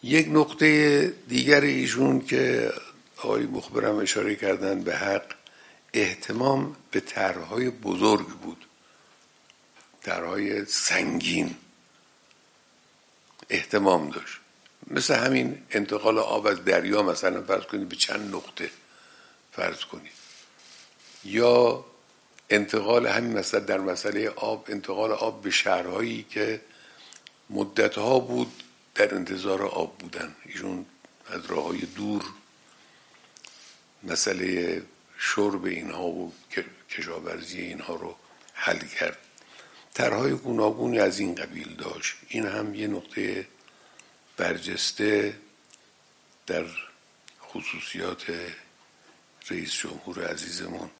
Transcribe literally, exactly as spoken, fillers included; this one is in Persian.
یک نقطه دیگر ایشون که آقای مخبرم اشاره کردن به حق، اهتمام به طرح‌های بزرگ بود، طرح‌های سنگین اهتمام داشت، مثل همین انتقال آب از دریا مثلا فرض کنید به چند نقطه فرض کنید، یا انتقال همین مثلا در مسئله آب، انتقال آب به شهرهایی که مدتها بود در انتظار آب بودن. ایشون از راههای دور مسئله شرب اینها و کشاورزی اینها رو حل کرد. طرح‌های گوناگونی از این قبیل داشت. این هم یه نقطه برجسته در خصوصیات رئیس جمهور عزیزمون